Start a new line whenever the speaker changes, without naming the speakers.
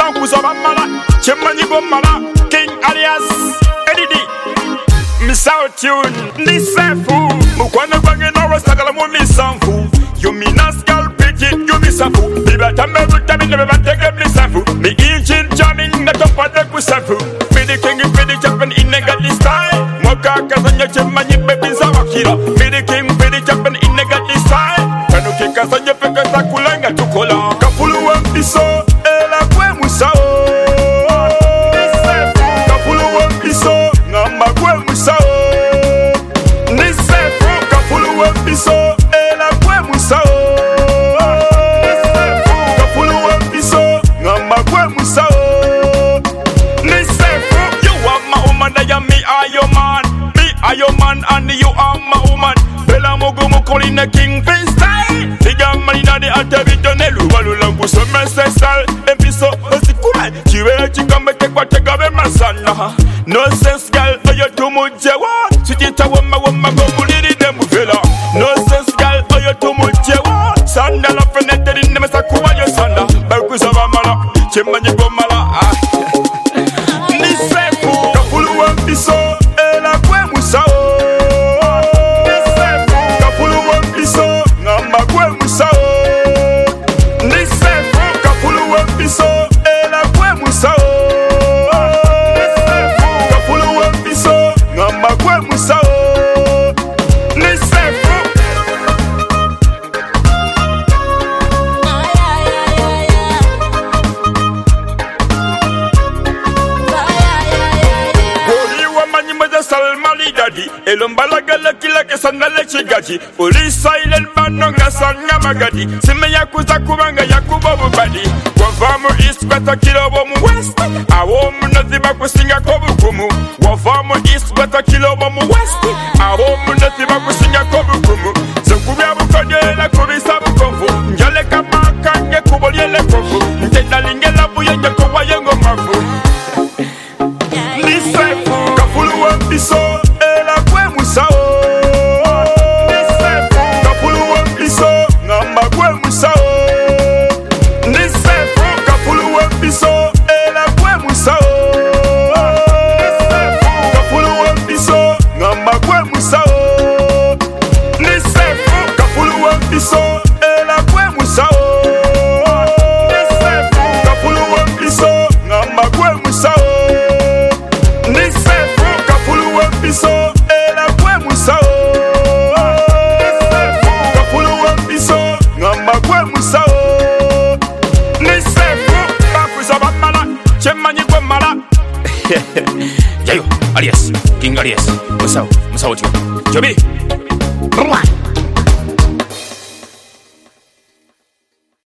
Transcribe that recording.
Kuzabamala, Chemani Bomala, King alias Eddie D. Miss out tune, Nisefu, Mukwana Bangin or Sagalamu Missanfu. You mean a skull pity, you miss a fool. Biba Tamil, never take a missanfu. Me engine jamming, the top of the Kusafu. Fiddy King, Fiddy Japan in negative style. Moka Kazanya Chemani, baby Zawakira. Fiddy King, Fiddy Japan in negative style. Kanuki Kazanya Pekakulanga to Kola. Kapulu and Piso, Ela Musa. Kapulu and Piso, Namba Musa. Nisefu, Kapulu and Piso, Ela Musa. Kapulu and Piso, Namba Musa. Nisefu, you are my woman, I am me, I your man. Me, I your man, and you are my woman. Bella Mogumo calling the king freestyle. Diga Marina de Atavitonelu, Walulangu, so Messal, Episo, Osikuman. She will come take what take away my son. No sense, girl, for you too much. Sweet woman, go bully them villa. No sense, girl, for you too much. Sandal of a net in the Masakuwa, your son. Barkusavamala, Chemani Bomala. Nisefu, Kapulu and Piso, Ela Musa. Elombala gala kila ke sangale chigaji Uli silent banonga sanga magadi Sime yakuza kubanga yakuba bubadi Wafamu east kwata kilo bomu west Awomu naziba kusinga kobukumu Wafamu east kwata kilo bomu west Awomu naziba kusinga kobukumu Zengubya bukodela kubisa bukonfu Njale kama kange kuboliele kofu Ntenda lingela buye njeko wayengo mafu Nisefu Kapulu wa Piso Musa, Kapulu and Piso, Namba Musa, Nisefu, Kapulu and Piso, Ela Musa, Kapulu and Piso, Namba Musa, Nisefu, Kapulu and Piso, Ela Musa, Nisefu, Kapulu and Piso, Namba Musa, Nisefu, Kapulu and Piso. Yayo, alias, King alias, Musao, Musao, Joby,